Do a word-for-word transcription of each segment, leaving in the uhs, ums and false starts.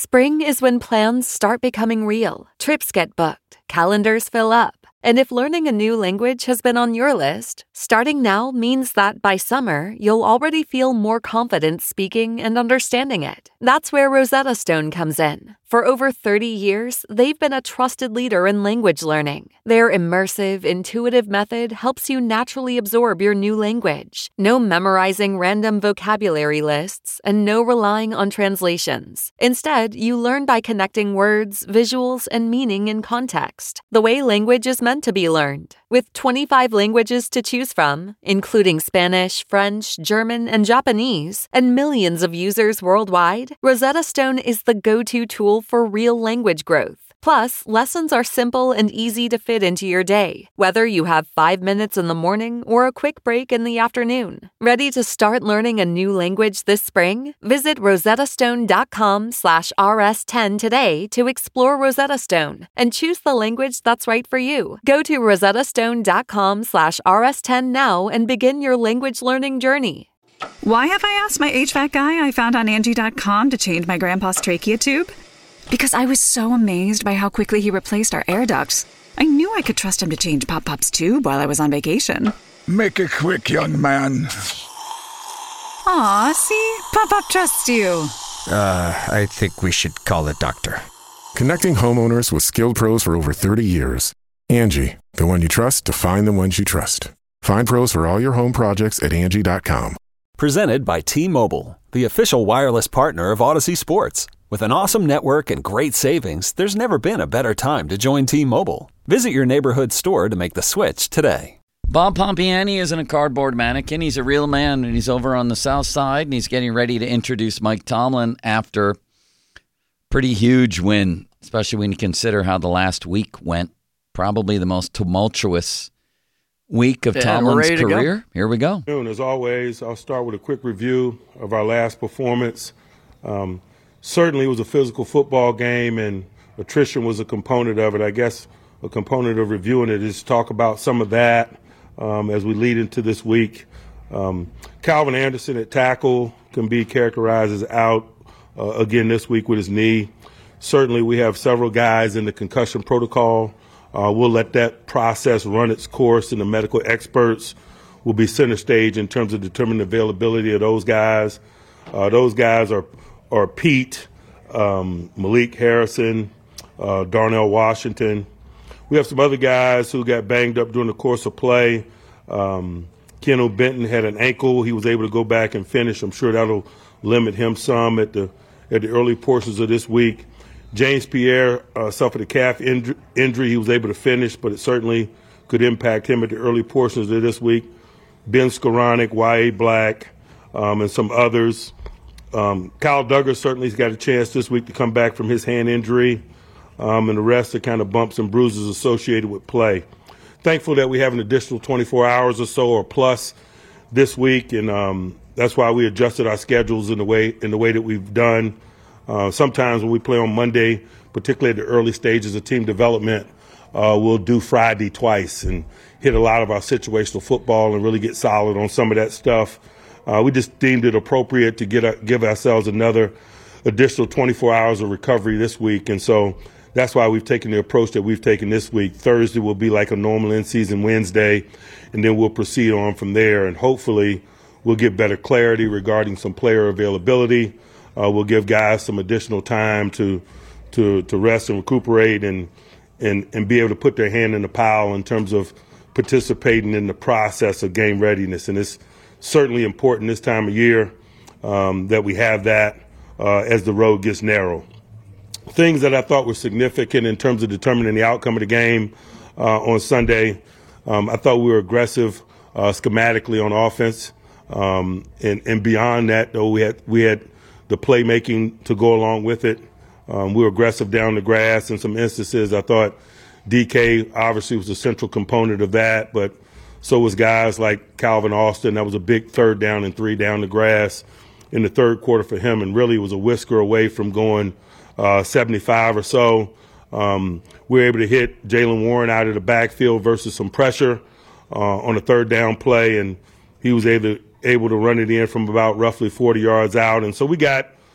Spring is when plans start becoming real, trips get booked, calendars fill up. And if learning a new language has been on your list, starting now means that by summer, you'll already feel more confident speaking and understanding it. That's where Rosetta Stone comes in. For over thirty years, they've been a trusted leader in language learning. Their immersive, intuitive method helps you naturally absorb your new language. No memorizing random vocabulary lists and no relying on translations. Instead, you learn by connecting words, visuals, and meaning in context, the way language is meant to be learned. With twenty-five languages to choose from, including Spanish, French, German, and Japanese, and millions of users worldwide, Rosetta Stone is the go-to tool for real language growth. Plus, lessons are simple and easy to fit into your day, whether you have five minutes in the morning or a quick break in the afternoon. Ready to start learning a new language this spring? Visit rosettastone.com slash rs10 today to explore Rosetta Stone and choose the language that's right for you. Go to rosettastone.com slash rs10 now and begin your language learning journey. Why have I asked my H V A C guy I found on Angie dot com to change my grandpa's trachea tube? Because I was so amazed by how quickly he replaced our air ducts. I knew I could trust him to change Pop Pop's tube while I was on vacation. Make it quick, young man. Aw, see? Pop Pop trusts you. Uh, I think we should call a doctor. Connecting homeowners with skilled pros for over thirty years. Angie, the one you trust to find the ones you trust. Find pros for all your home projects at Angie dot com. Presented by T-Mobile, the official wireless partner of Odyssey Sports. With an awesome network and great savings, there's never been a better time to join T-Mobile. Visit your neighborhood store to make the switch today. Bob Pompiani isn't a cardboard mannequin. He's a real man, and he's over on the south side, and he's getting ready to introduce Mike Tomlin after pretty huge win, especially when you consider how the last week went. Probably the most tumultuous week of yeah, Tomlin's career. Here we go. As always, I'll start with a quick review of our last performance. Um, certainly it was a physical football game, and attrition was a component of it. I guess a component of reviewing it is to talk about some of that um, as we lead into this week. Um, Calvin Anderson at tackle can be characterized as out uh, again this week with his knee. Certainly we have several guys in the concussion protocol. Uh, we'll let that process run its course, and the medical experts will be center stage in terms of determining the availability of those guys. Uh, those guys are are Pete, um, Malik Harrison, uh, Darnell Washington. We have some other guys who got banged up during the course of play. Um, Kendall Benton had an ankle. He was able to go back and finish. I'm sure that'll limit him some at the at the early portions of this week. James Pierre uh, suffered a calf inj- injury. He was able to finish, but it certainly could impact him at the early portions of this week. Ben Skoranek, Y A. Black, um, and some others. Um, Kyle Duggar certainly has got a chance this week to come back from his hand injury, um, and the rest are kind of bumps and bruises associated with play. Thankful that we have an additional twenty-four hours or so or plus this week, and um, that's why we adjusted our schedules in the way in the way that we've done. Uh, sometimes when we play on Monday, particularly at the early stages of team development, uh, we'll do Friday twice and hit a lot of our situational football and really get solid on some of that stuff. Uh, we just deemed it appropriate to get a, give ourselves another additional twenty-four hours of recovery this week. And so that's why we've taken the approach that we've taken this week. Thursday will be like a normal in-season Wednesday, and then we'll proceed on from there. And hopefully we'll get better clarity regarding some player availability. Uh, we'll give guys some additional time to to to rest and recuperate and, and and be able to put their hand in the pile in terms of participating in the process of game readiness. And it's certainly important this time of year um, that we have that uh, as the road gets narrow. Things that I thought were significant in terms of determining the outcome of the game uh, on Sunday, um, I thought we were aggressive uh, schematically on offense. Um, and, and beyond that, though, we had we had the playmaking to go along with it. Um, we were aggressive down the grass in some instances. I thought D K obviously was a central component of that, but so was guys like Calvin Austin. That was a big third down and three down the grass in the third quarter for him, and really was a whisker away from going uh, seventy-five or so. Um, we were able to hit Jaylen Warren out of the backfield versus some pressure uh, on a third down play, and he was able to, able to run it in from about roughly forty yards out. And so we got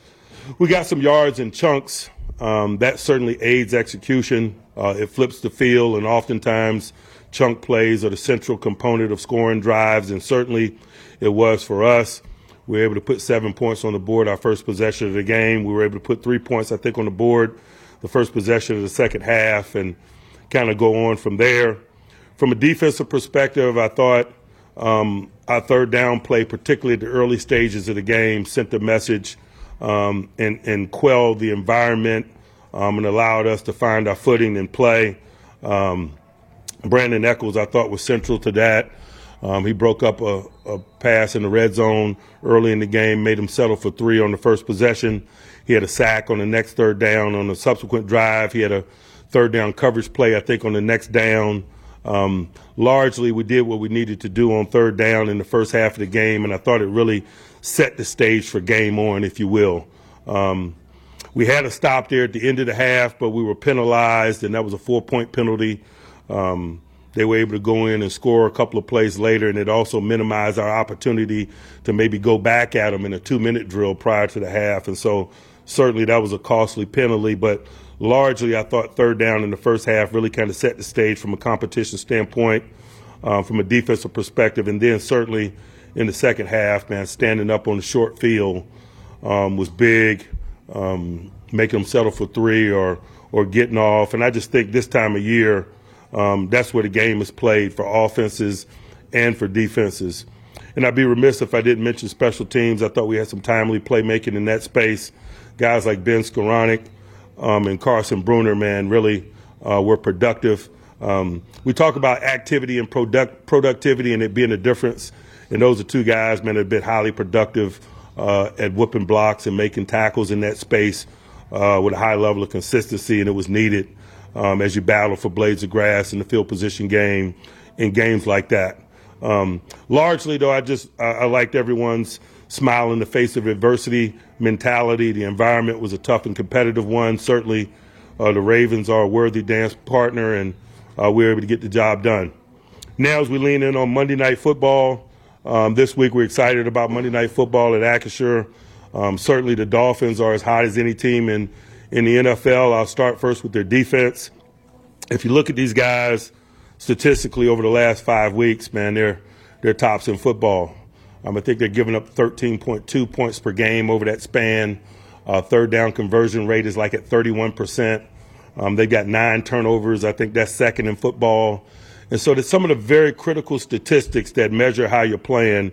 we got some yards in chunks. Um, that certainly aids execution. Uh, it flips the field, and oftentimes chunk plays are the central component of scoring drives, and certainly it was for us. We were able to put seven points on the board our first possession of the game. We were able to put three points, I think, on the board the first possession of the second half and kind of go on from there. From a defensive perspective, I thought um, our third down play, particularly at the early stages of the game, sent the message um, and, and quelled the environment um, and allowed us to find our footing and play. Um, Brandon Echols, I thought, was central to that. Um, he broke up a, a pass in the red zone early in the game, made him settle for three on the first possession. He had a sack on the next third down. On the subsequent drive, he had a third down coverage play, I think, on the next down. Um, largely, we did what we needed to do on third down in the first half of the game, and I thought it really set the stage for game on, if you will. Um, we had a stop there at the end of the half, but we were penalized, and that was a four-point penalty. Um, they were able to go in and score a couple of plays later, and it also minimized our opportunity to maybe go back at them in a two-minute drill prior to the half. And so certainly that was a costly penalty, but largely I thought third down in the first half really kind of set the stage from a competition standpoint, uh, from a defensive perspective. And then certainly in the second half, man, standing up on the short field um, was big, um, making them settle for three or, or getting off. And I just think this time of year, Um, that's where the game is played for offenses and for defenses. And I'd be remiss if I didn't mention special teams. I thought we had some timely playmaking in that space. Guys like Ben Skoranek um, and Carson Bruner, man, really uh, were productive. Um, we talk about activity and product productivity and it being a difference. And those are two guys, man, that have been highly productive uh, at whooping blocks and making tackles in that space uh, with a high level of consistency, and it was needed. Um, as you battle for blades of grass in the field position game, in games like that. Um, largely, though, I just I, I liked everyone's smile in the face of adversity mentality. The environment was a tough and competitive one. Certainly, uh, the Ravens are a worthy dance partner, and uh, we were able to get the job done. Now, as we lean in on Monday Night Football, um, this week we're excited about Monday Night Football at Acrisure. Um, certainly, the Dolphins are as hot as any team in In the N F L. I'll start first with their defense. If you look at these guys statistically over the last five weeks, man, they're they're tops in football. Um, I think they're giving up thirteen point two points per game over that span. Uh, third down conversion rate is like at thirty-one percent. Um, they've got nine turnovers. I think that's second in football. And so there's some of the very critical statistics that measure how you're playing.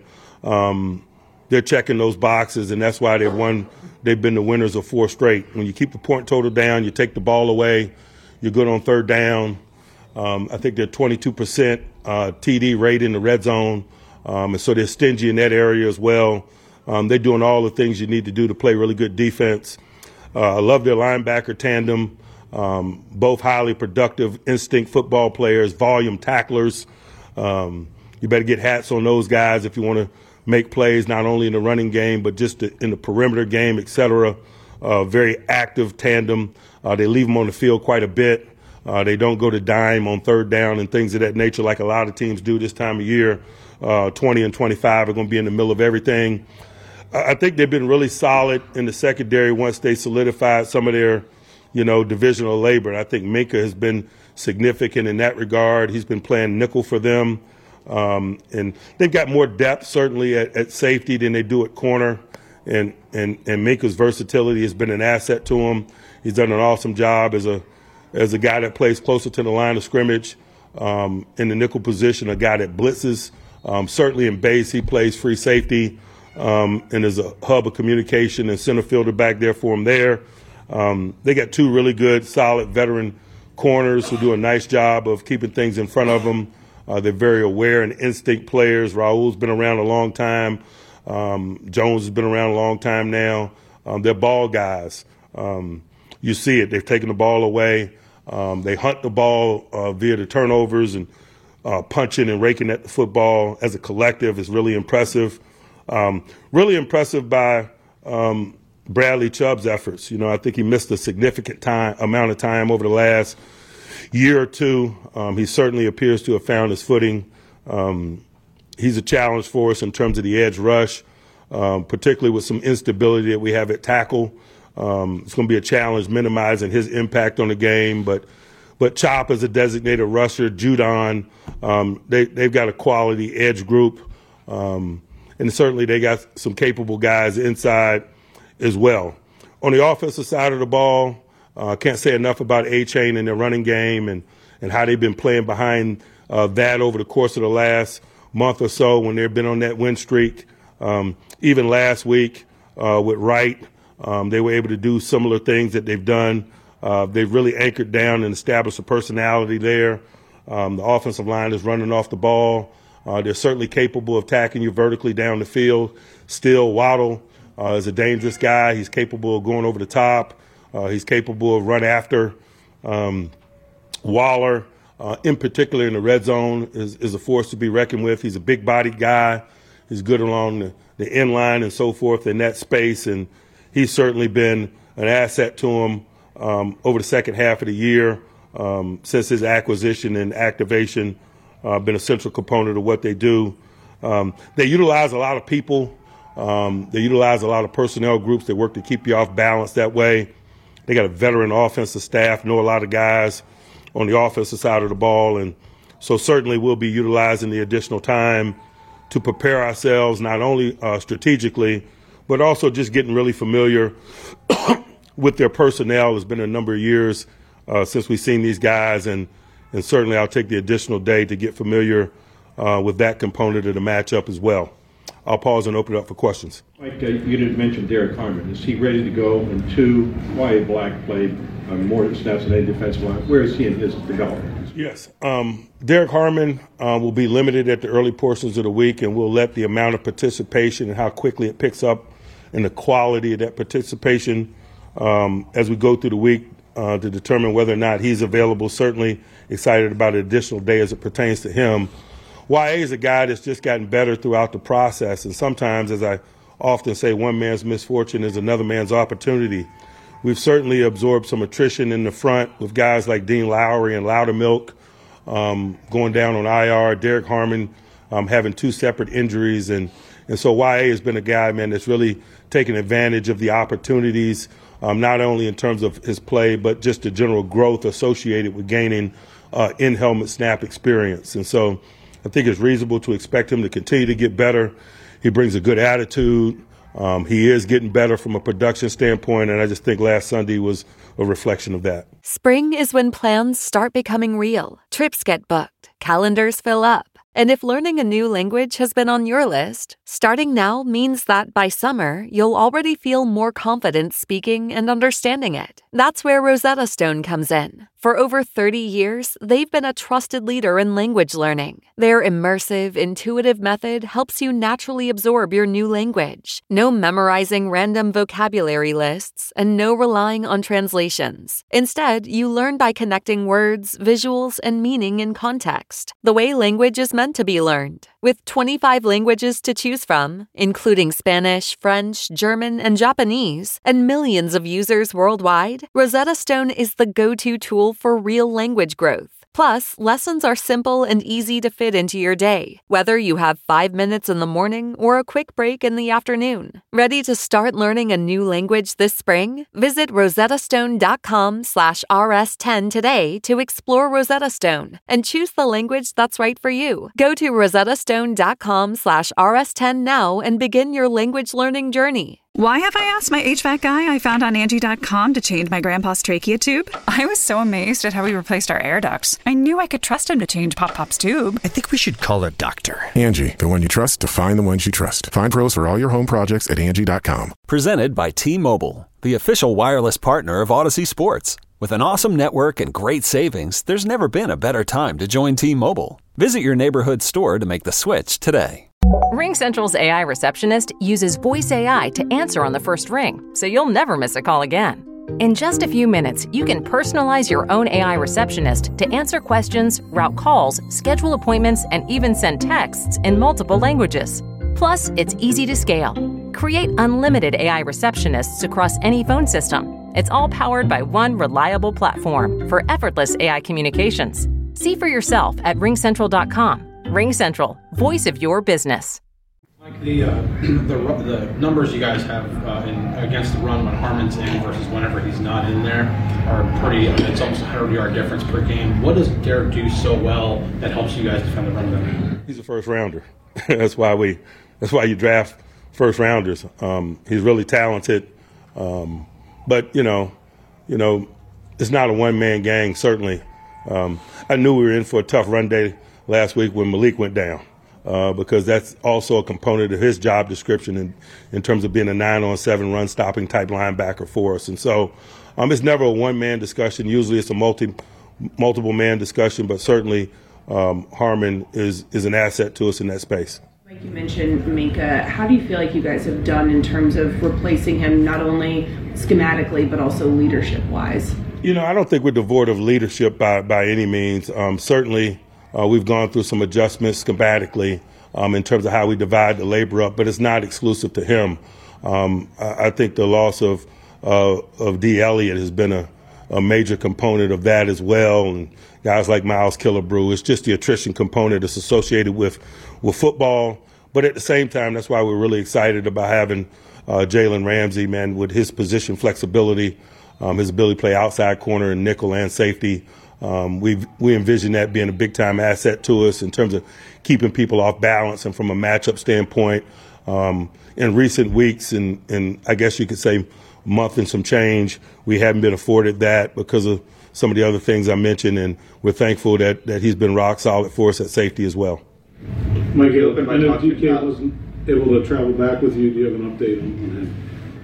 Um, they're checking those boxes, and that's why they've won. They've been the winners of four straight. When you keep the point total down, you take the ball away, you're good on third down. Um, I think they're twenty-two percent uh, T D rate in the red zone, um, and so they're stingy in that area as well. Um, they're doing all the things you need to do to play really good defense. Uh, I love their linebacker tandem, um, both highly productive instinct football players, volume tacklers. Um, you better get hats on those guys if you want to make plays not only in the running game but just in the perimeter game, et cetera. Uh, very active tandem. Uh, they leave them on the field quite a bit. Uh, they don't go to dime on third down and things of that nature like a lot of teams do this time of year. Uh, twenty and twenty-five are going to be in the middle of everything. I think they've been really solid in the secondary once they solidified some of their, you know, divisional labor. I think Minka has been significant in that regard. He's been playing nickel for them. Um, and they've got more depth, certainly, at, at safety than they do at corner. And, and, and Minka's versatility has been an asset to him. He's done an awesome job as a as a guy that plays closer to the line of scrimmage um, in the nickel position, a guy that blitzes. Um, certainly in base, he plays free safety um, and is a hub of communication and center fielder back there for him there. Um, they got two really good, solid veteran corners who do a nice job of keeping things in front of them. Uh, they're very aware and instinct players. Raul's been around a long time. Um, Jones has been around a long time now. Um, they're ball guys. Um, you see it. They've taken the ball away. Um, they hunt the ball uh, via the turnovers and uh, punching and raking at the football as a collective is really impressive. Um, really impressive by um, Bradley Chubb's efforts. You know, I think he missed a significant time amount of time over the last year or two. Um, he certainly appears to have found his footing. Um, he's a challenge for us in terms of the edge rush, um, particularly with some instability that we have at tackle. Um, it's going to be a challenge minimizing his impact on the game, but but Chop is a designated rusher. Judon, um, they they've got a quality edge group, um, and certainly they got some capable guys inside as well. On the offensive side of the ball, I uh, can't say enough about A-Chain and their running game and and how they've been playing behind uh, that over the course of the last month or so when they've been on that win streak. Um, even last week uh, with Wright. Um, they were able to do similar things that they've done. Uh, they've really anchored down and established a personality there. Um, the offensive line is running off the ball. Uh, they're certainly capable of attacking you vertically down the field. Still, Waddle uh, is a dangerous guy. He's capable of going over the top. Uh, he's capable of run after. Um, Waller, uh, in particular in the red zone, is, is a force to be reckoned with. He's a big-bodied guy. He's good along the, the end line and so forth in that space, and he's certainly been an asset to him um, over the second half of the year um, since his acquisition and activation, uh, been a central component of what they do. Um, they utilize a lot of people. Um, they utilize a lot of personnel groups that work to keep you off balance that way. They got a veteran offensive staff, know a lot of guys on the offensive side of the ball, and so certainly we'll be utilizing the additional time to prepare ourselves not only uh, strategically, but also just getting really familiar with their personnel. It's been a number of years uh, since we've seen these guys, and, and certainly I'll take the additional day to get familiar uh, with that component of the matchup as well. I'll pause and open it up for questions. Mike, uh, you didn't mention Derek Harmon. Is he ready to go? And two, why Black played uh, more snaps than any defensive line? Where is he in his development? Yes. Um, Derek Harmon uh, will be limited at the early portions of the week, and we'll let the amount of participation and how quickly it picks up and the quality of that participation um, as we go through the week uh, to determine whether or not he's available. Certainly excited about an additional day as it pertains to him. Y A is a guy that's just gotten better throughout the process, and sometimes, as I often say, one man's misfortune is another man's opportunity. We've certainly absorbed some attrition in the front with guys like Dean Lowry and Loudermilk um, going down on I R, Derek Harmon um, having two separate injuries, and and so Y A has been a guy, man, that's really taken advantage of the opportunities, um, not only in terms of his play, but just the general growth associated with gaining uh, in-helmet snap experience. And so I think it's reasonable to expect him to continue to get better. He brings a good attitude. Um, he is getting better from a production standpoint, and I just think last Sunday was a reflection of that. Spring is when plans start becoming real. Trips get booked, calendars fill up. And if learning a new language has been on your list, starting now means that by summer, you'll already feel more confident speaking and understanding it. That's where Rosetta Stone comes in. For over thirty years, they've been a trusted leader in language learning. Their immersive, intuitive method helps you naturally absorb your new language. No memorizing random vocabulary lists and no relying on translations. Instead, you learn by connecting words, visuals, and meaning in context, the way language is meant to be learned. With twenty-five languages to choose from, including Spanish, French, German, and Japanese, and millions of users worldwide, Rosetta Stone is the go-to tool for real language growth. Plus, lessons are simple and easy to fit into your day, whether you have five minutes in the morning or a quick break in the afternoon. Ready to start learning a new language this spring? Visit rosettastone.com slash rs10 today to explore Rosetta Stone and choose the language that's right for you. Go to rosettastone.com slash rs10 now and begin your language learning journey. Why have I asked my H V A C guy I found on Angie dot com to change my grandpa's trachea tube? I was so amazed at how he replaced our air ducts. I knew I could trust him to change Pop Pop's tube. I think we should call a doctor. Angie, the one you trust to find the ones you trust. Find pros for all your home projects at Angie dot com. Presented by T-Mobile, the official wireless partner of Odyssey Sports. With an awesome network and great savings, there's never been a better time to join T-Mobile. Visit your neighborhood store to make the switch today. RingCentral's A I receptionist uses voice A I to answer on the first ring, so you'll never miss a call again. In just a few minutes, you can personalize your own A I receptionist to answer questions, route calls, schedule appointments, and even send texts in multiple languages. Plus, it's easy to scale. Create unlimited A I receptionists across any phone system. It's all powered by one reliable platform for effortless A I communications. See for yourself at ring central dot com. RingCentral, voice of your business. Like the, uh, the the numbers you guys have uh, in against the run when Harmon's in versus whenever he's not in there are pretty, I mean, it's almost a hundred-yard difference per game. What does Derek do so well that helps you guys defend the run game? He's a first-rounder. That's why we. That's why you draft first-rounders. Um, he's really talented, um, but you know, you know, it's not a one-man gang. Certainly, um, I knew we were in for a tough run day last week when Malik went down. Uh, because that's also a component of his job description in, in terms of being a nine-on-seven run-stopping type linebacker for us. And so um, it's never a one-man discussion. Usually it's a multi, multiple-man discussion, but certainly um, Harmon is, is an asset to us in that space. Like you mentioned, Minkah, how do you feel like you guys have done in terms of replacing him not only schematically but also leadership-wise? You know, I don't think we're devoid of leadership by, by any means. Um, certainly Uh, we've gone through some adjustments schematically um, in terms of how we divide the labor up, but it's not exclusive to him. Um, I, I think the loss of uh, of D. Elliott has been a, a major component of that as well, and guys like Miles Killebrew. It's just the attrition component that's associated with, with football. But at the same time, that's why we're really excited about having uh, Jalen Ramsey, man, with his position flexibility, um, his ability to play outside corner and nickel and safety. Um, we we envision that being a big-time asset to us in terms of keeping people off balance and from a matchup standpoint. Um, in recent weeks and, and I guess you could say month and some change, we haven't been afforded that because of some of the other things I mentioned, and we're thankful that, that he's been rock solid for us at safety as well. Mike, I know D K wasn't able to travel back with you. Do you have an update on him?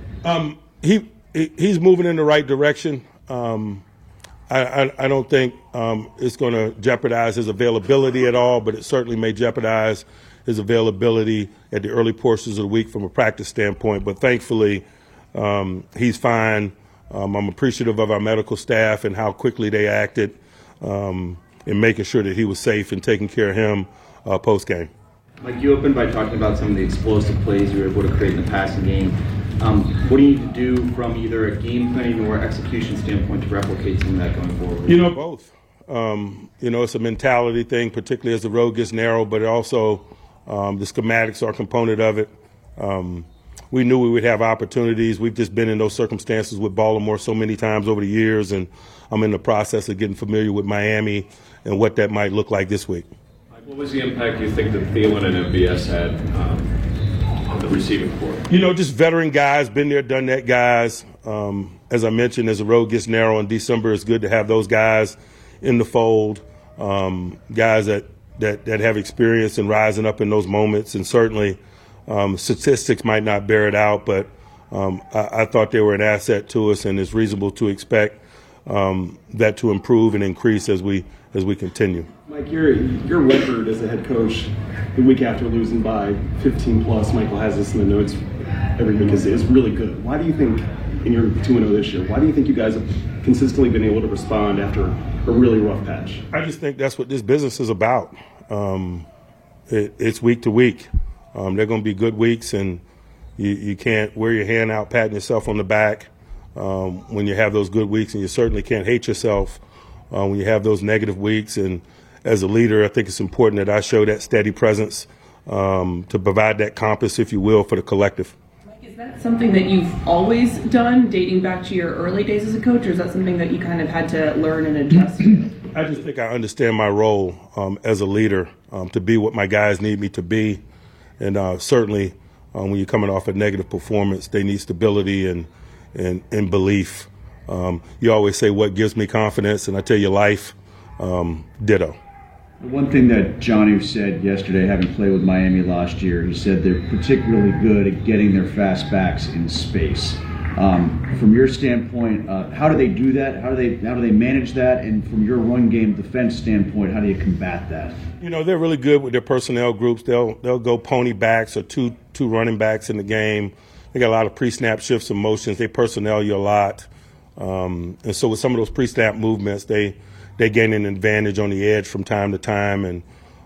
Um, he, he he's moving in the right direction. Um, I, I, I don't think um, it's going to jeopardize his availability at all, but it certainly may jeopardize his availability at the early portions of the week from a practice standpoint. But thankfully, um, he's fine. Um, I'm appreciative of our medical staff and how quickly they acted um, in making sure that he was safe and taking care of him uh, post-game. Mike, you opened by talking about some of the explosive plays you were able to create in the passing game. Um, what do you need to do from either a game planning or execution standpoint to replicate some of that going forward? You know, both. Um, you know, it's a mentality thing, particularly as the road gets narrow, but also um, the schematics are a component of it. Um, we knew we would have opportunities. We've just been in those circumstances with Baltimore so many times over the years, and I'm in the process of getting familiar with Miami and what that might look like this week. What was the impact you think that Thielen and M B S had um, on the receiving corps? You know, just veteran guys, been there, done that guys. Um, as I mentioned, as the road gets narrow in December, it's good to have those guys in the fold, um, guys that, that, that have experience in rising up in those moments. And certainly um, statistics might not bear it out, but um, I, I thought they were an asset to us, and it's reasonable to expect um, that to improve and increase as we as we continue. Mike, your your record as a head coach the week after losing by fifteen plus, Michael has this in the notes every week, is, is really good. Why do you think, in your two and oh this year, why do you think you guys have consistently been able to respond after a really rough patch? I just think that's what this business is about. Um, it, it's week to week. Um, they're going to be good weeks, and you, you can't wear your hand out patting yourself on the back um, when you have those good weeks, and you certainly can't hate yourself uh, when you have those negative weeks. And as a leader, I think it's important that I show that steady presence um, to provide that compass, if you will, for the collective. Mike, is that something that you've always done, dating back to your early days as a coach, or is that something that you kind of had to learn and adjust to? I just think I understand my role um, as a leader um, to be what my guys need me to be. And uh, certainly um, when you're coming off a negative performance, they need stability and, and, and belief. Um, you always say, what gives me confidence? And I tell you, life, um, ditto. One thing that Johnny said yesterday, having played with Miami last year, he said they're particularly good at getting their fast backs in space. Um, from your standpoint, uh, how do they do that? How do they how do they manage that? And from your run game defense standpoint, how do you combat that? You know, they're really good with their personnel groups. They'll they'll go pony backs or two two running backs in the game. They got a lot of pre-snap shifts and motions. They personnel you a lot, um, and so with some of those pre-snap movements, they they gain an advantage on the edge from time to time, and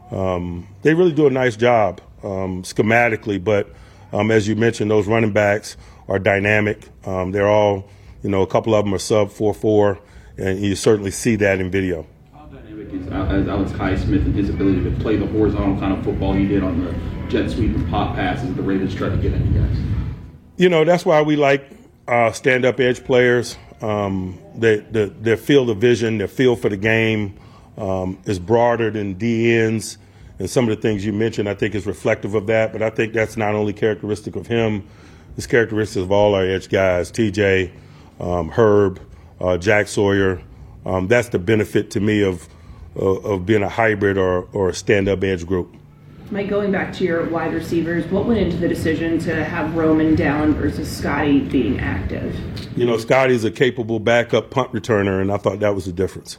um, they really do a nice job um, schematically. But um, as you mentioned, those running backs are dynamic. Um, they're all, you know, a couple of them are sub four four, and you certainly see that in video. How dynamic is Alex Highsmith and his ability to play the horizontal kind of football he did on the jet sweep and pop passes that the Ravens tried to get at you guys? You know, that's why we like uh, stand-up edge players. Um, they, they, their field of vision, their feel for the game um, is broader than D Ns. And some of the things you mentioned, I think, is reflective of that. But I think that's not only characteristic of him, it's characteristic of all our edge guys, T J, um, Herb, uh, Jack Sawyer. Um, that's the benefit to me of uh, of being a hybrid or, or a stand-up edge group. Mike, going back to your wide receivers, what went into the decision to have Roman down versus Scotty being active? You know, Scotty's a capable backup punt returner, and I thought that was the difference.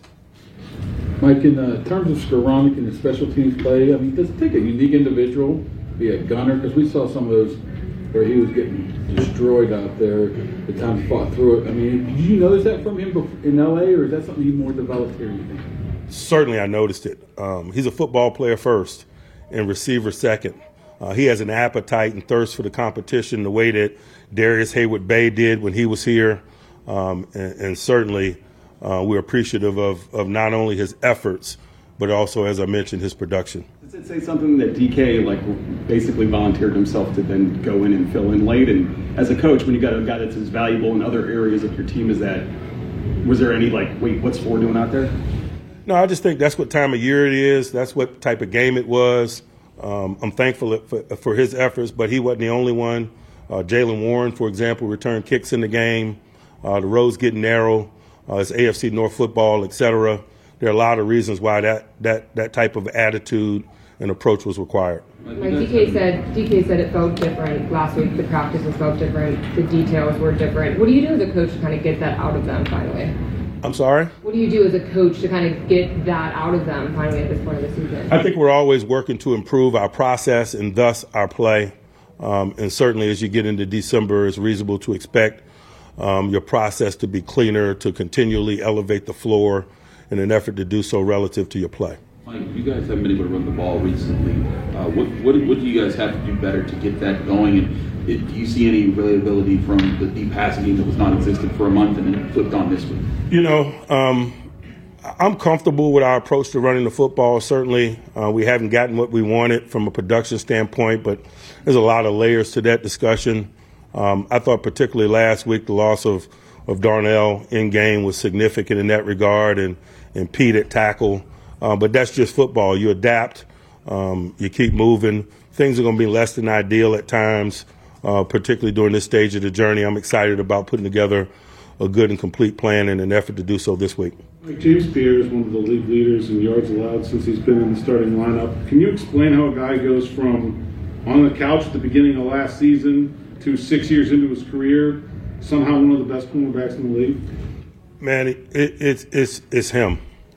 Mike, in uh, terms of Skoranek and the special teams play, I mean, does it take a unique individual to be a gunner? Because we saw some of those where he was getting destroyed out there, the time he fought through it. I mean, did you notice that from him in L A, or is that something he more developed here, you think? Certainly I noticed it. Um, he's a football player first and receiver second. Uh, he has an appetite and thirst for the competition the way that Darius Hayward-Bay did when he was here. Um, and, and certainly uh, we're appreciative of, of not only his efforts, but also, as I mentioned, his production. Does it say something that D K like basically volunteered himself to then go in and fill in late? And as a coach, when you got a guy that's as valuable in other areas of your team as that, was there any like, wait, what's Ford doing out there? No, I just think that's what time of year it is. That's what type of game it was. Um, I'm thankful for, for his efforts, but he wasn't the only one. Uh, Jaylen Warren, for example, returned kicks in the game. Uh, the roads getting narrow. Uh, it's A F C North football, et cetera. There are a lot of reasons why that, that, that type of attitude and approach was required. Like D K said, D K said it felt different last week. The practices felt different. The details were different. What do you do as a coach to kind of get that out of them finally? I'm sorry? What do you do as a coach to kind of get that out of them finally at this point of the season? I think we're always working to improve our process and thus our play. Um, and certainly as you get into December, it's reasonable to expect um, your process to be cleaner, to continually elevate the floor in an effort to do so relative to your play. Mike, you guys haven't been able to run the ball recently. Uh, what, what, what do you guys have to do better to get that going? And it, do you see any relatability from the deep passing game that was non-existent for a month and then flipped on this week? You know, um, I'm comfortable with our approach to running the football. Certainly, uh, we haven't gotten what we wanted from a production standpoint, but there's a lot of layers to that discussion. Um, I thought particularly last week the loss of, of Darnell in game was significant in that regard, and, and Pete at tackle. Uh, but that's just football. You adapt. Um, you keep moving. Things are going to be less than ideal at times, uh, particularly during this stage of the journey. I'm excited about putting together a good and complete plan in an effort to do so this week. Like James Pierre is one of the league leaders in yards allowed since he's been in the starting lineup. Can you explain how a guy goes from on the couch at the beginning of last season to six years into his career, somehow one of the best cornerbacks in the league? Man, it, it, it's, it's, it's him.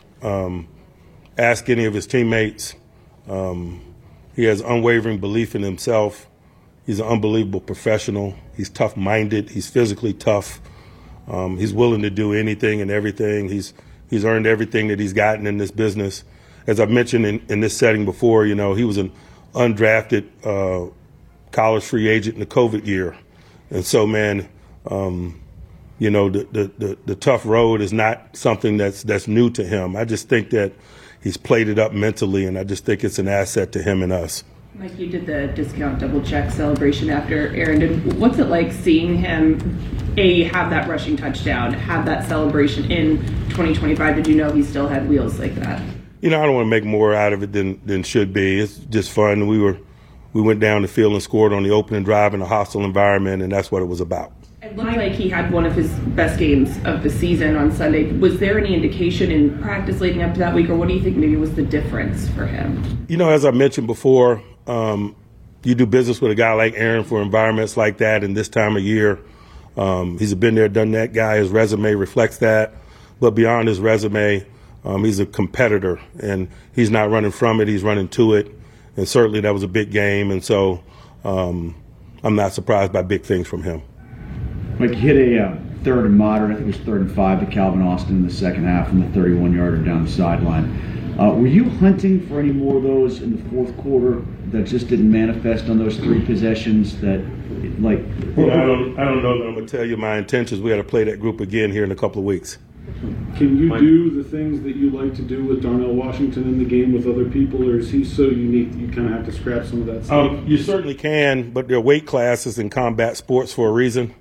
Um, ask any of his teammates. Um, he has unwavering belief in himself. He's an unbelievable professional. He's tough-minded. He's physically tough. Um, he's willing to do anything and everything. He's he's earned everything that he's gotten in this business. As I've mentioned in, in this setting before, you know, he was an undrafted uh, college free agent in the COVID year. And so, man, um, you know, the, the, the, the tough road is not something that's that's new to him. I just think that he's played it up mentally, and I just think it's an asset to him and us. Mike, you did the discount double check celebration after Aaron did. What's it like seeing him, A, have that rushing touchdown, have that celebration in twenty twenty-five? Did you know he still had wheels like that? You know, I don't want to make more out of it than than should be. It's just fun. We were we went down the field and scored on the opening drive in a hostile environment, and that's what it was about. It looked like he had one of his best games of the season on Sunday. Was there any indication in practice leading up to that week, or what do you think maybe was the difference for him? You know, as I mentioned before, um, you do business with a guy like Aaron for environments like that and this time of year. Um, he's a been there, done that guy. His resume reflects that. But beyond his resume, um, he's a competitor, and he's not running from it. He's running to it. And certainly that was a big game, and so um, I'm not surprised by big things from him. Like he hit a uh, third and moderate, I think it was third and five to Calvin Austin in the second half from the thirty-one yarder down the sideline. Uh, were you hunting for any more of those in the fourth quarter that just didn't manifest on those three possessions that, like... Well, I don't, I don't know that I'm going to tell you my intentions. We got to play that group again here in a couple of weeks. Can you do the things that you like to do with Darnell Washington in the game with other people, or is he so unique that you kind of have to scrap some of that stuff? Um, you certainly can, but there are weight classes in combat sports for a reason.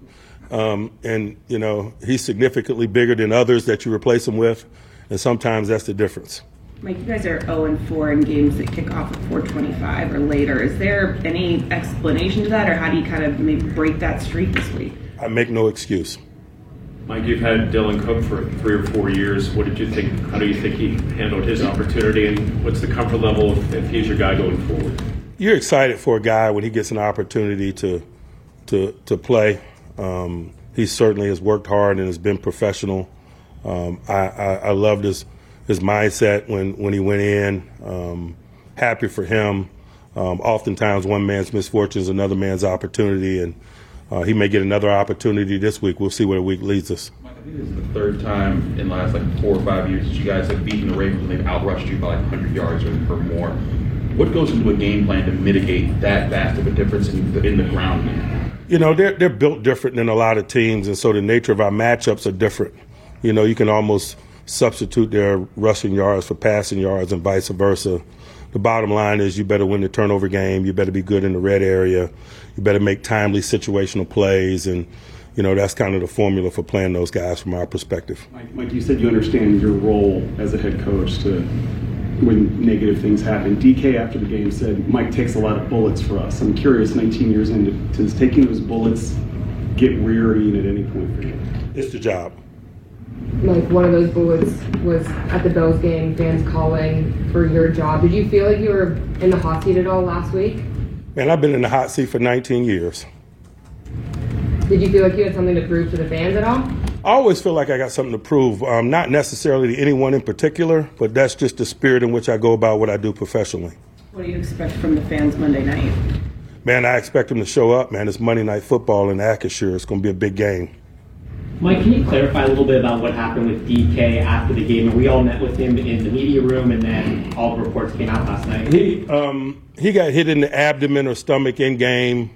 Um, and, you know, he's significantly bigger than others that you replace him with, and sometimes that's the difference. Mike, you guys are oh and four in games that kick off at four twenty-five or later. Is there any explanation to that, or how do you kind of maybe break that streak this week? I make no excuse. Mike, you've had Dylan Cook for three or four years. What did you think? How do you think he handled his opportunity, and what's the comfort level if, if he's your guy going forward? You're excited for a guy when he gets an opportunity to to to play. Um, he certainly has worked hard and has been professional. Um, I, I, I loved his his mindset when, when he went in. Um, happy for him. Um, oftentimes, one man's misfortune is another man's opportunity, and uh, he may get another opportunity this week. We'll see where the week leads us. Mike, I think this is the third time in the last like four or five years that you guys have beaten the Ravens and they've outrushed you by like one hundred yards or, or more. What goes into a game plan to mitigate that vast of a difference in the, in the ground game? You know, they're, they're built different than a lot of teams, and so the nature of our matchups are different. You know, you can almost substitute their rushing yards for passing yards and vice versa. The bottom line is you better win the turnover game. You better be good in the red area. You better make timely situational plays. And, you know, that's kind of the formula for playing those guys from our perspective. Mike, Mike, you said you understand your role as a head coach to when negative things happen. D K after the game said, Mike takes a lot of bullets for us. I'm curious, nineteen years into does taking those bullets get rearing at any point for you? It's the job. Like one of those bullets was at the Bills game, fans calling for your job. Did you feel like you were in the hot seat at all last week? Man, I've been in the hot seat for nineteen years. Did you feel like you had something to prove to the fans at all? I always feel like I got something to prove, um, not necessarily to anyone in particular, but that's just the spirit in which I go about what I do professionally. What do you expect from the fans Monday night? Man, I expect them to show up, man. It's Monday Night Football in Acrisure. It's going to be a big game. Mike, can you clarify a little bit about what happened with D K after the game? And we all met with him in the media room, and then all the reports came out last night. He um, he got hit in the abdomen or stomach in game.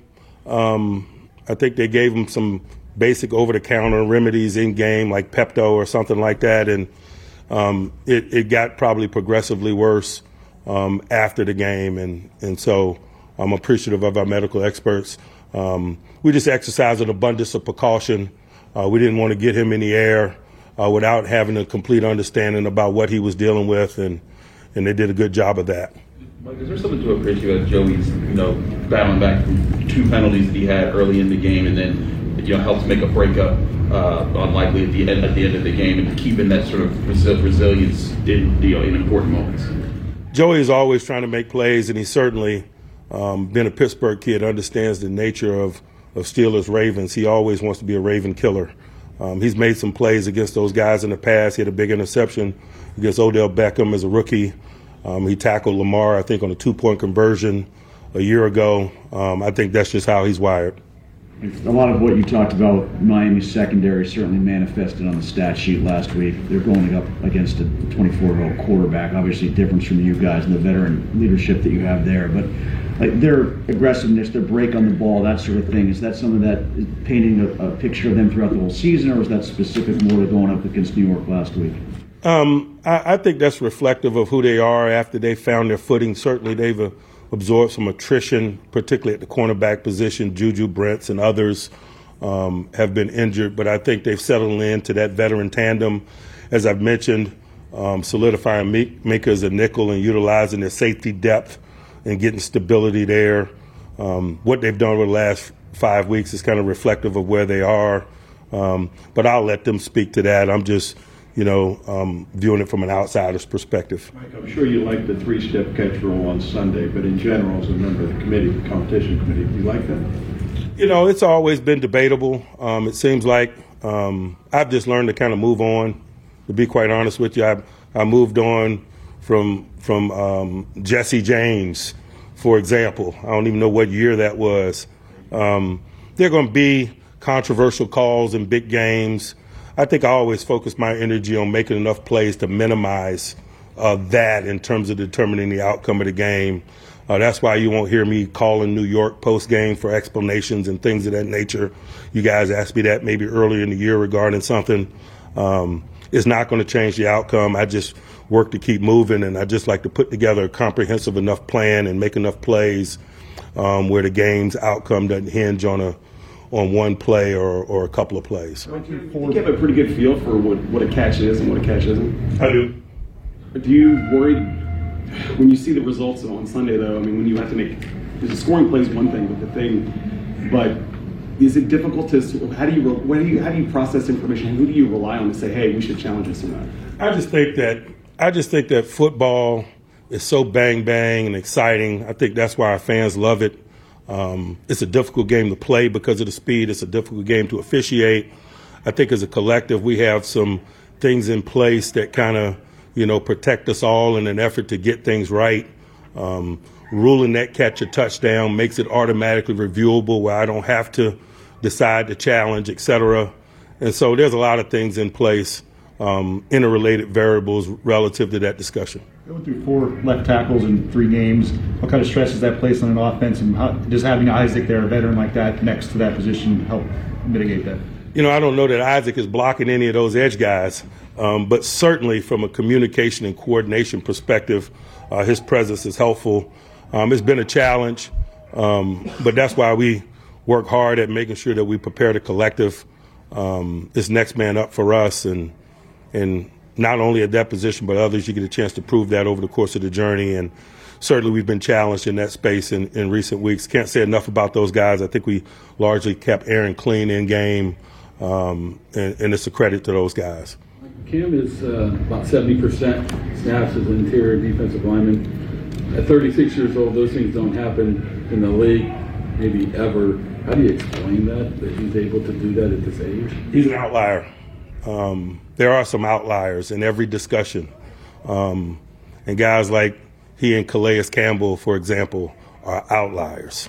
Um, I think they gave him some basic over-the-counter remedies in game, like Pepto or something like that, and um, it, it got probably progressively worse um, after the game. And, and so I'm appreciative of our medical experts. Um, we just exercised an abundance of precaution. Uh, we didn't want to get him in the air uh, without having a complete understanding about what he was dealing with, and, and they did a good job of that. Mike, is there something to appreciate about Joey's, you know, battling back from two penalties that he had early in the game, and then you know helps make a breakup uh, unlikely at the end at the end of the game, and keeping that sort of resi- resilience in you know in important moments? Joey is always trying to make plays, and he certainly, um, being a Pittsburgh kid, understands the nature of. of Steelers Ravens. He always wants to be a Raven killer. Um, he's made some plays against those guys in the past. He had a big interception against Odell Beckham as a rookie. Um, he tackled Lamar, I think, on a two-point conversion a year ago. Um, I think that's just how he's wired. A lot of what you talked about, Miami's secondary certainly manifested on the stat sheet last week. They're going up against a twenty-four-year-old quarterback. Obviously, difference from you guys and the veteran leadership that you have there. But like their aggressiveness, their break on the ball, that sort of thing, is that something that is painting a, a picture of them throughout the whole season, or is that specific more to going up against New York last week? Um, I, I think that's reflective of who they are after they found their footing. Certainly, they've uh, absorbed some attrition, particularly at the cornerback position. Juju Brents and others um, have been injured, but I think they've settled into that veteran tandem, as I've mentioned, um, solidifying Mika as a nickel and utilizing their safety depth and getting stability there. Um, what they've done over the last five weeks is kind of reflective of where they are. Um, but I'll let them speak to that. I'm just, you know, um, viewing it from an outsider's perspective. Mike, I'm sure you like the three-step catch rule on Sunday, but in general, as a member of the committee, the competition committee, do you like that? You know, it's always been debatable. Um, it seems like um, I've just learned to kind of move on. To be quite honest with you, I, I moved on from from um, Jesse James, for example. I don't even know what year that was. Um, there are going to be controversial calls in big games. I think I always focus my energy on making enough plays to minimize uh, that in terms of determining the outcome of the game. Uh, that's why you won't hear me calling New York post-game for explanations and things of that nature. You guys asked me that maybe earlier in the year regarding something. Um, it's not going to change the outcome. I just work to keep moving, and I just like to put together a comprehensive enough plan and make enough plays um, where the game's outcome doesn't hinge on a on one play or, or a couple of plays. I think you have a pretty good feel for what, what a catch is and what a catch isn't. I do. Do you worry when you see the results on Sunday, though? I mean, when you have to make the scoring play is one thing, but the thing, but is it difficult to? How do you how do you how do you process information? Who do you rely on to say, hey, we should challenge this or not? I just think that I just think that football is so bang bang and exciting. I think that's why our fans love it. Um, it's a difficult game to play because of the speed. It's a difficult game to officiate. I think as a collective, we have some things in place that kind of, you know, protect us all in an effort to get things right. Um, ruling that catch a touchdown makes it automatically reviewable where I don't have to decide to challenge, et cetera. And so there's a lot of things in place, um, interrelated variables relative to that discussion. Going through four left tackles in three games, what kind of stress does that place on an offense, and how does having Isaac there, a veteran like that, next to that position help mitigate that? You know, I don't know that Isaac is blocking any of those edge guys, um, but certainly from a communication and coordination perspective, uh, his presence is helpful. Um, it's been a challenge, um, but that's why we work hard at making sure that we prepare the collective. Um, it's next man up for us, and and not only at that position, but others, you get a chance to prove that over the course of the journey. And certainly we've been challenged in that space in, in recent weeks. Can't say enough about those guys. I think we largely kept Aaron clean in game, um, and, and it's a credit to those guys. Cam is uh, about seventy percent snaps as an interior defensive lineman. At thirty-six years old, those things don't happen in the league, maybe ever. How do you explain that, that he's able to do that at this age? He's an outlier. Um, there are some outliers in every discussion. Um, and guys like he and Calais Campbell, for example, are outliers.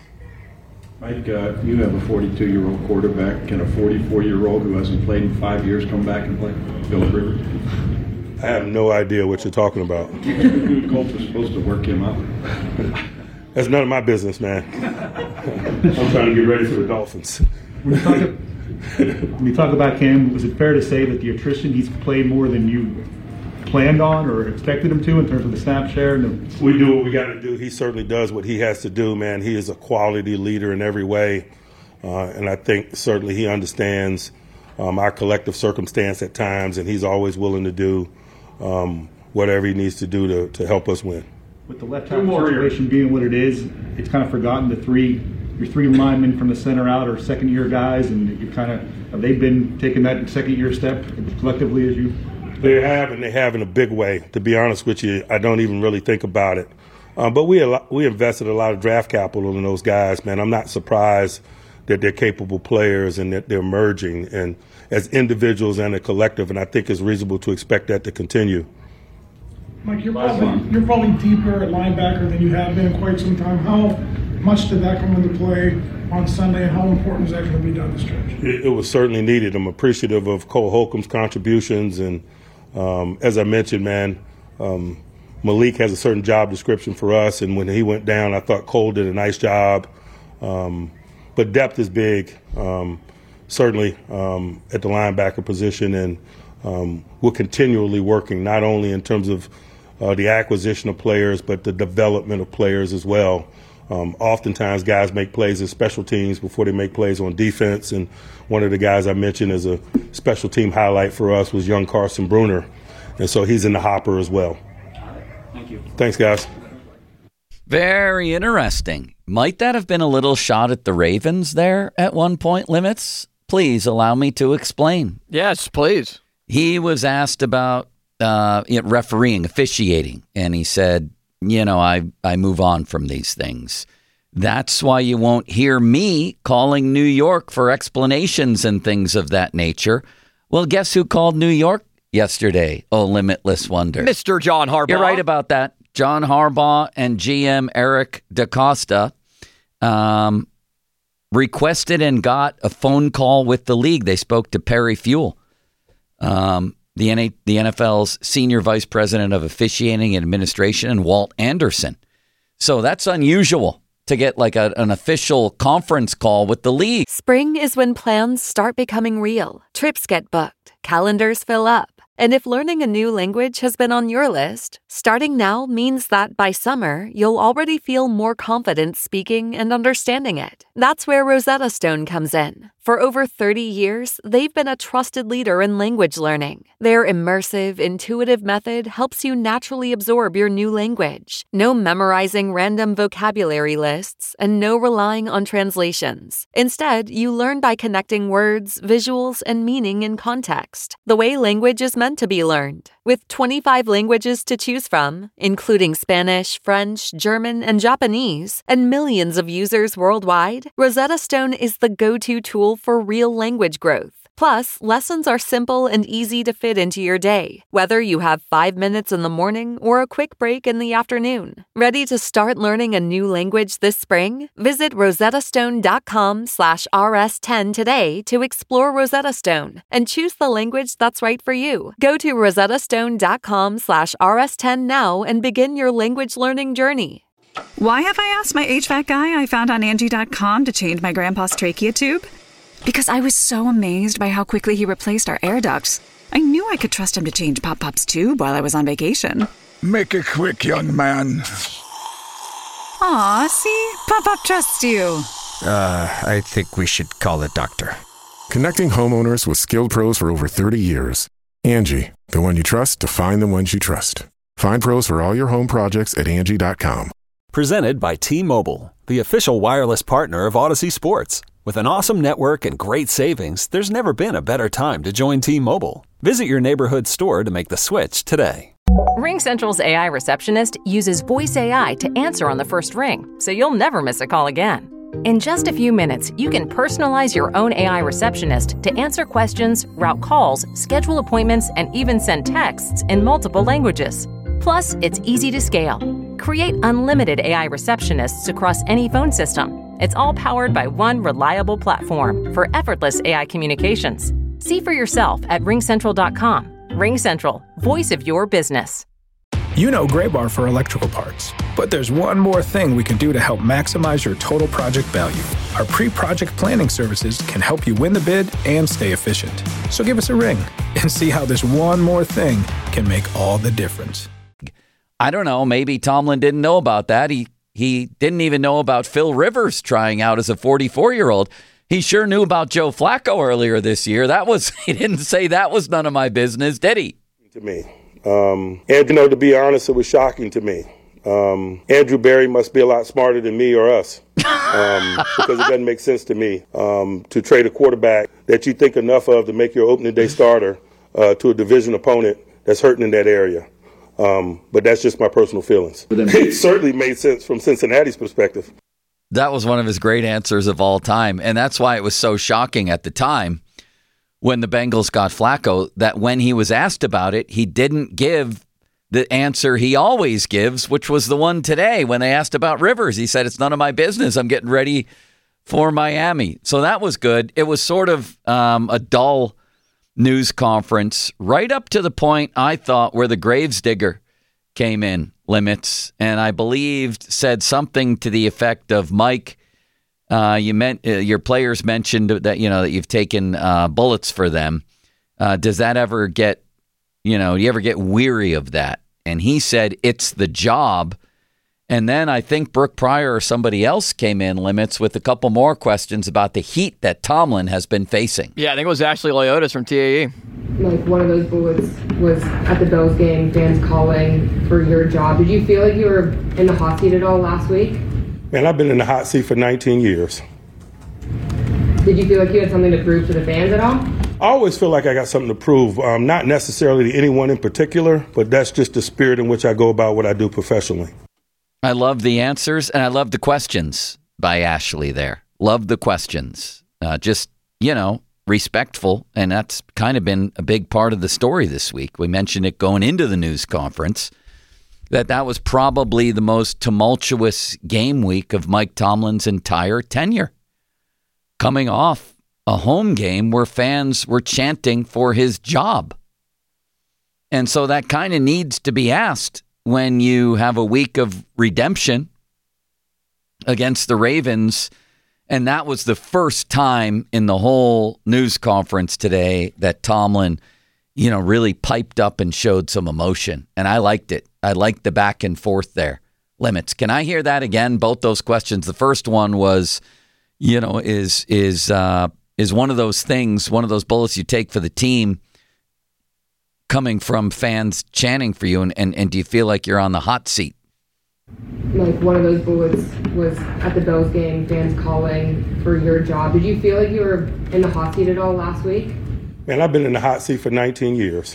Mike, uh, you have a forty-two-year-old quarterback. Can a forty-four-year-old who hasn't played in five years come back and play? Philip Rivers? I have no idea what you're talking about. Colts are supposed to work him up. That's none of my business, man. I'm trying to get ready for the Dolphins. When you, talk, when you talk about Cam, was it fair to say that the attrition, he's played more than you planned on or expected him to in terms of the snap share? And the- we do what we got to do. He certainly does what he has to do, man. He is a quality leader in every way. Uh, and I think certainly he understands um, our collective circumstance at times, and he's always willing to do um, whatever he needs to do to, to help us win. With the left tackle situation being what it is, it's kind of forgotten the three, your three linemen from the center out are second-year guys, and you kind of, have they been taking that second-year step collectively as you? They have, and they have in a big way. To be honest with you, I don't even really think about it. Uh, but we we invested a lot of draft capital in those guys, man. I'm not surprised that they're capable players and that they're emerging and as individuals and a collective, and I think it's reasonable to expect that to continue. Mike, you're probably, you're probably deeper at linebacker than you have been in quite some time. How much did that come into play on Sunday, and how important is that going to be down the stretch? It, it was certainly needed. I'm appreciative of Cole Holcomb's contributions, and um, as I mentioned, man, um, Malik has a certain job description for us, and when he went down, I thought Cole did a nice job. Um, but depth is big, um, certainly um, at the linebacker position, and um, we're continually working not only in terms of uh, the acquisition of players, but the development of players as well. Um, oftentimes, guys make plays in special teams before they make plays on defense, and one of the guys I mentioned as a special team highlight for us was young Carson Bruner, and so he's in the hopper as well. Thank you. Thanks, guys. Very interesting. Might that have been a little shot at the Ravens there at one point, Limits? Please allow me to explain. Yes, please. He was asked about uh, you know, refereeing, officiating, and he said, you know, I, I move on from these things. That's why you won't hear me calling New York for explanations and things of that nature. Well, guess who called New York yesterday? Oh, Limitless Wonder. Mister John Harbaugh. You're right about that. John Harbaugh and G M Eric DaCosta um, requested and got a phone call with the league. They spoke to Perry Fewell, um, the, N A- the N F L's senior vice president of officiating and administration, and Walt Anderson. So that's unusual to get like a, an official conference call with the league. Spring is when plans start becoming real. Trips get booked, calendars fill up. And if learning a new language has been on your list, starting now means that by summer, you'll already feel more confident speaking and understanding it. That's where Rosetta Stone comes in. For over thirty years, they've been a trusted leader in language learning. Their immersive, intuitive method helps you naturally absorb your new language. No memorizing random vocabulary lists and no relying on translations. Instead, you learn by connecting words, visuals, and meaning in context, the way language is meant to be learned. With twenty-five languages to choose from, including Spanish, French, German, and Japanese, and millions of users worldwide, Rosetta Stone is the go-to tool for real language growth. Plus, lessons are simple and easy to fit into your day, whether you have five minutes in the morning or a quick break in the afternoon. Ready to start learning a new language this spring? Visit rosettastone.com slash rs10 today to explore Rosetta Stone and choose the language that's right for you. Go to rosettastone.com slash rs10 now and begin your language learning journey. Why have I asked my H V A C guy I found on Angie dot com to change my grandpa's trachea tube? Because I was so amazed by how quickly he replaced our air ducts. I knew I could trust him to change Pop Pop's tube while I was on vacation. Make it quick, young man. Aw, see? Pop Pop trusts you. Uh, I think we should call a doctor. Connecting homeowners with skilled pros for over thirty years. Angie, the one you trust to find the ones you trust. Find pros for all your home projects at Angie dot com. Presented by T-Mobile, the official wireless partner of Odyssey Sports. With an awesome network and great savings, there's never been a better time to join T-Mobile. Visit your neighborhood store to make the switch today. RingCentral's A I receptionist uses voice A I to answer on the first ring, so you'll never miss a call again. In just a few minutes, you can personalize your own A I receptionist to answer questions, route calls, schedule appointments, and even send texts in multiple languages. Plus, it's easy to scale. Create unlimited A I receptionists across any phone system. It's all powered by one reliable platform for effortless A I communications. See for yourself at ring central dot com. RingCentral, voice of your business. You know Graybar for electrical parts, but there's one more thing we can do to help maximize your total project value. Our pre-project planning services can help you win the bid and stay efficient. So give us a ring and see how this one more thing can make all the difference. I don't know. Maybe Tomlin didn't know about that. He he didn't even know about Phil Rivers trying out as a forty-four-year-old. He sure knew about Joe Flacco earlier this year. That was he didn't say that was none of my business, did he? To me, um, and you know, to be honest, it was shocking to me. Um, Andrew Berry must be a lot smarter than me or us, um, because it doesn't make sense to me um, to trade a quarterback that you think enough of to make your opening day starter uh, to a division opponent that's hurting in that area. Um, but that's just my personal feelings. It certainly made sense from Cincinnati's perspective. That was one of his great answers of all time. And that's why it was so shocking at the time when the Bengals got Flacco, that when he was asked about it, he didn't give the answer he always gives, which was the one today when they asked about Rivers. He said, it's none of my business. I'm getting ready for Miami. So that was good. It was sort of um, a dull news conference right up to the point, I thought, where the Gravesdigger came in, Limits, and I believed said something to the effect of, Mike, uh, you meant uh, your players mentioned that, you know, that you've taken uh, bullets for them. Uh, does that ever get, you know, do you ever get weary of that? And he said, it's the job. And then I think Brooke Pryor or somebody else came in, Limits, with a couple more questions about the heat that Tomlin has been facing. Yeah, I think it was Ashley Leotis from T A E. Like one of those bullets was at the Bills game, fans calling for your job. Did you feel like you were in the hot seat at all last week? Man, I've been in the hot seat for nineteen years. Did you feel like you had something to prove to the fans at all? I always feel like I got something to prove, um, not necessarily to anyone in particular, but that's just the spirit in which I go about what I do professionally. I love the answers, and I love the questions by Ashley there. Love the questions. Uh, just, you know, respectful, and that's kind of been a big part of the story this week. We mentioned it going into the news conference, that that was probably the most tumultuous game week of Mike Tomlin's entire tenure. Coming off a home game where fans were chanting for his job. And so that kind of needs to be asked when you have a week of redemption against the Ravens. And that was the first time in the whole news conference today that Tomlin you know, really piped up and showed some emotion. And I liked it. I liked the back and forth there. Limits. Can I hear that again? Both those questions. The first one was, you know, is is uh, is one of those things, one of those bullets you take for the team coming from fans chanting for you, and, and, and do you feel like you're on the hot seat? Like one of those bullets was at the Bills game, fans calling for your job. Did you feel like you were in the hot seat at all last week? Man, I've been in the hot seat for nineteen years.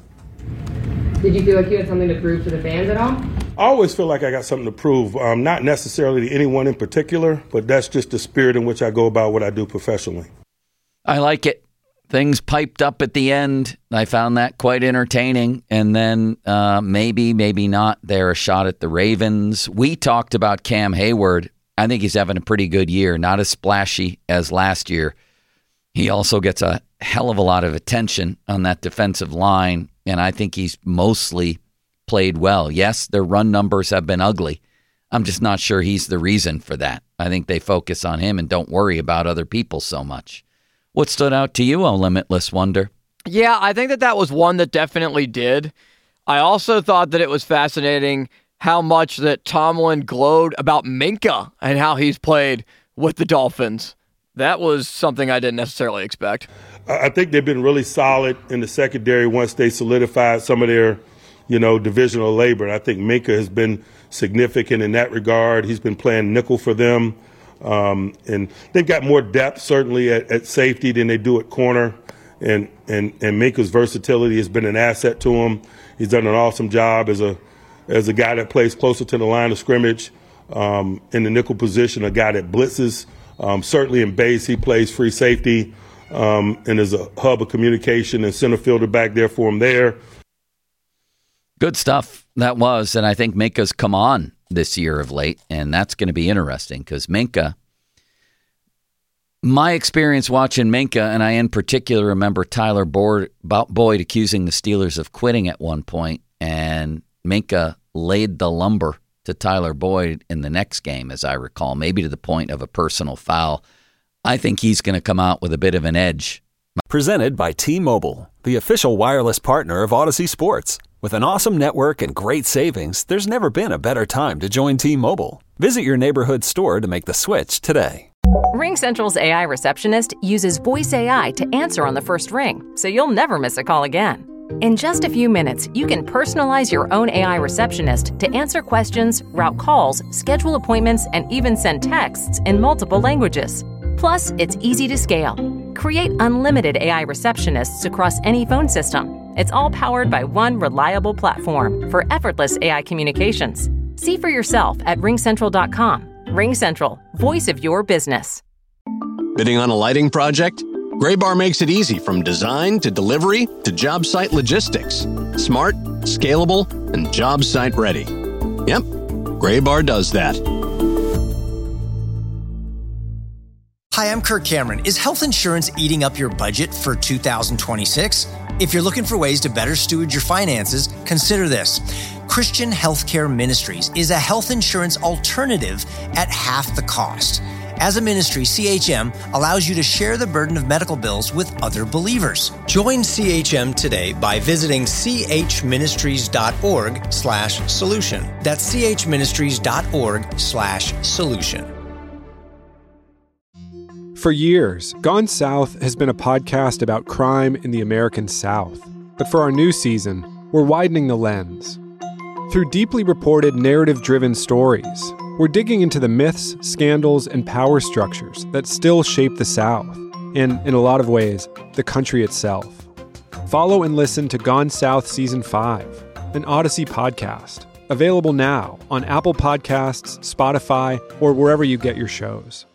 Did you feel like you had something to prove to the fans at all? I always feel like I got something to prove, um, not necessarily to anyone in particular, but that's just the spirit in which I go about what I do professionally. I like it. Things piped up at the end. I found that quite entertaining. And then uh, maybe, maybe not, they're a shot at the Ravens. We talked about Cam Hayward. I think he's having a pretty good year, not as splashy as last year. He also gets a hell of a lot of attention on that defensive line, and I think he's mostly played well. Yes, their run numbers have been ugly. I'm just not sure he's the reason for that. I think they focus on him and don't worry about other people so much. What stood out to you, oh Limitless Wonder? Yeah, I think that that was one that definitely did. I also thought that it was fascinating how much that Tomlin glowed about Minkah and how he's played with the Dolphins. That was something I didn't necessarily expect. I think they've been really solid in the secondary once they solidified some of their, you know, divisional labor. And I think Minkah has been significant in that regard. He's been playing nickel for them. Um, and they've got more depth, certainly, at, at safety than they do at corner. And, and, and Minkah's versatility has been an asset to him. He's done an awesome job as a as a guy that plays closer to the line of scrimmage um, in the nickel position, a guy that blitzes. Um, certainly in base, he plays free safety um, and is a hub of communication and center fielder back there for him there. Good stuff, that was. And I think Minkah's come on this year of late, and that's going to be interesting because Minkah, my experience watching Minkah, and I in particular remember Tyler Boyd, Boyd accusing the Steelers of quitting at one point, and Minkah laid the lumber to Tyler Boyd in the next game, as I recall, maybe to the point of a personal foul. I think he's going to come out with a bit of an edge. Presented by T-Mobile, the official wireless partner of Odyssey Sports. With an awesome network and great savings, there's never been a better time to join T-Mobile. Visit your neighborhood store to make the switch today. RingCentral's A I receptionist uses voice A I to answer on the first ring, so you'll never miss a call again. In just a few minutes, you can personalize your own A I receptionist to answer questions, route calls, schedule appointments, and even send texts in multiple languages. Plus, it's easy to scale. Create unlimited A I receptionists across any phone system. It's all powered by one reliable platform for effortless A I communications. See for yourself at ring central dot com. RingCentral, voice of your business. Bidding on a lighting project? Graybar makes it easy from design to delivery to job site logistics. Smart, scalable, and job site ready. Yep, Graybar does that. Hi, I'm Kirk Cameron. Is health insurance eating up your budget for two thousand twenty-six? If you're looking for ways to better steward your finances, consider this. Christian Healthcare Ministries is a health insurance alternative at half the cost. As a ministry, C H M allows you to share the burden of medical bills with other believers. Join C H M today by visiting chministries.org slash solution. That's chministries.org slash solution. For years, Gone South has been a podcast about crime in the American South. But for our new season, we're widening the lens. Through deeply reported, narrative-driven stories, we're digging into the myths, scandals, and power structures that still shape the South, and, in a lot of ways, the country itself. Follow and listen to Gone South Season five, an Odyssey podcast, available now on Apple Podcasts, Spotify, or wherever you get your shows.